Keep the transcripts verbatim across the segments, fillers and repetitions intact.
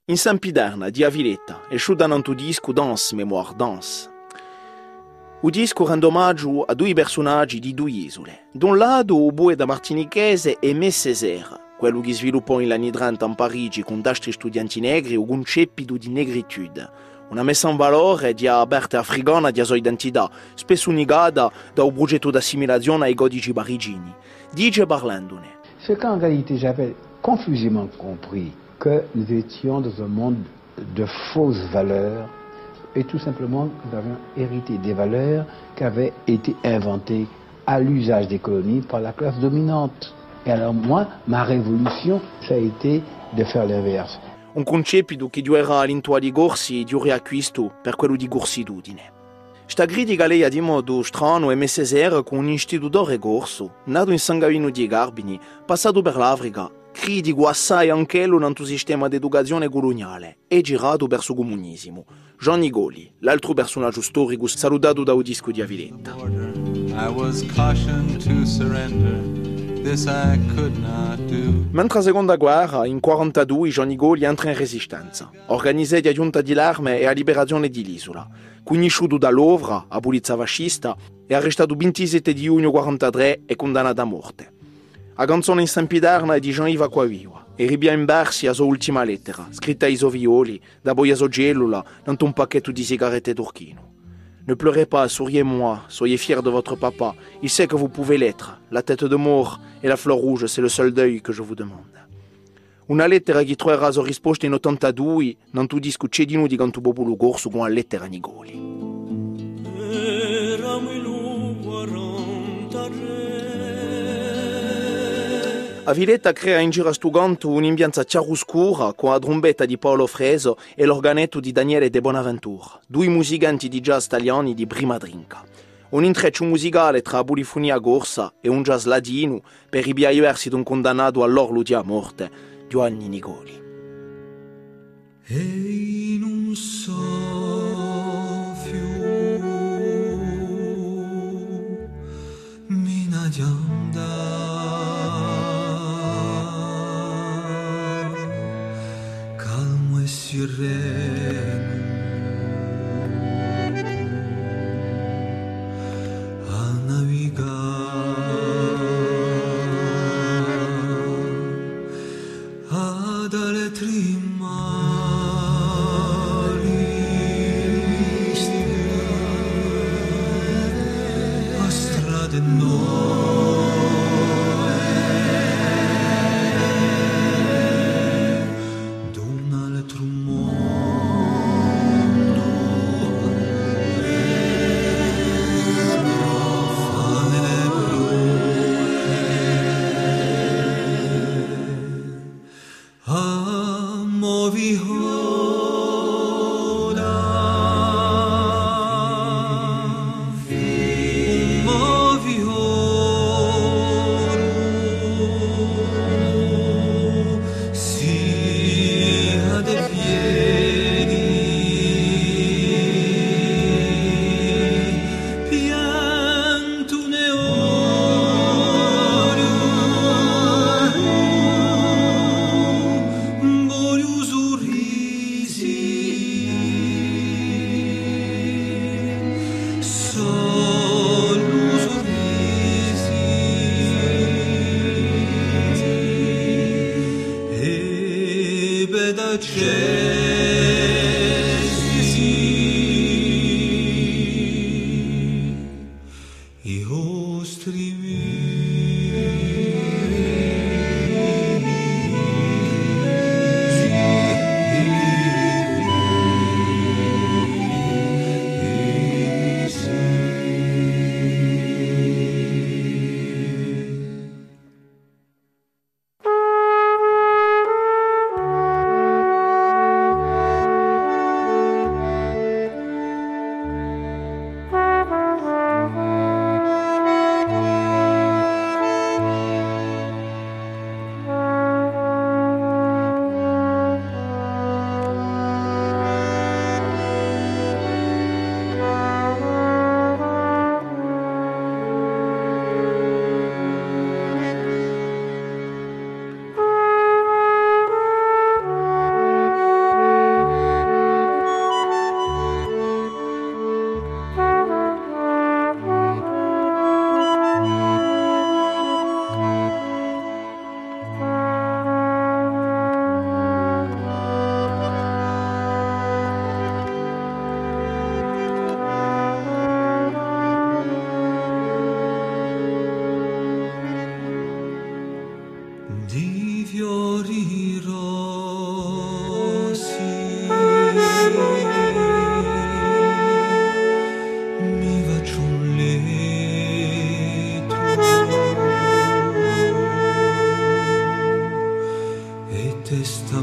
In Sampiderna, di Aviletta, esciuta un disco Danse, Memoire Danse. Il disco rende omaggio a due personaggi di due isole. Da un lato, il bue da martinichese Aimé Césaire, quello che sviluppò in anni trenta a Parigi con altri studenti negri un concepito di negritude, una messa in valore di aperta africana di sua identità, spesso negata da un progetto di assimilazione ai codici parigini. Dice parlandone. C'est qu'en réalité j'avais confusément compris que nous étions dans un monde de fausses valeurs et tout simplement que nous avions hérité des valeurs qui avaient été inventées à l'usage des colonies par la classe dominante. Et alors moi, ma révolution, ça a été de faire l'inverse. Un concepito che era all'intuo di corsi di un riacquisto per quello di corsitudine. Sta critica lei di modo strano e messa sera con un istitutore corso, nato in San Gavino di Garbini, passato per l'Africa, critico assai anch'ello nel sistema di educazione coloniale e girato verso il comunismo. Jean Nigoli, l'altro personaggio storico salutato da un disco di Aviletta. I was cautioned to surrender. This I could not do. Mentre la seconda guerra, in quarantadue, Jean Nigoli entra in resistenza, organizza la giunta di l'arme e la liberazione dell'isola. Conosciuto dall'Ovra, a polizia fascista, è arrestato il ventisette di giugno quarantatré e condannato a morte. La canzone in Sampiderna è di Jean-Yves Acquaviva e ribia in versi la sua ultima lettera, scritta ai suoi violi, da poi a sua cellula, dans un pacchetto di sigarette turchino. Ne pleurez pas, souriez-moi, soyez fiers de votre papa. Il sait que vous pouvez l'être. La tête de mort et la fleur rouge, c'est le seul deuil que je vous demande. Una lettera che troverà sua risposta in ottantadue, non tu disco cedino di canto popolo corso con la lettera Nigoli. Aviletta crea in giro a sto canto un'impianza chiaroscura con la trombetta di Paolo Freso e l'organetto di Daniele De Bonaventura, due musicanti di jazz italiani di prima drinka. Un intreccio musicale tra polifonia corsa e un jazz latino per i versi di un condannato all'orlo di morte, Giovanni Nigoli. E in un soffio mina di calmo e sereno a navigare ad altri mari a strade nuove d'un altro mondo fa nelle brune amovi ora movi ora sia dei piedi pianto ne oro voglio sorrisi solo sorrisi e veda i vostri mi faccio un letto e testa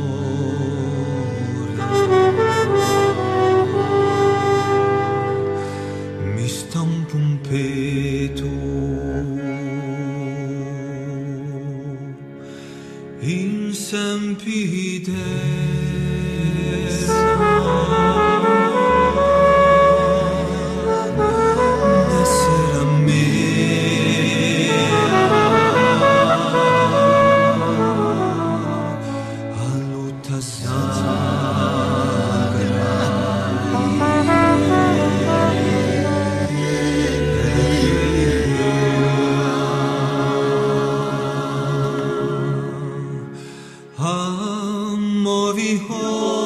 mora mi stampo un petto in sempidezza d'essere a me a lotta sacra Amo vi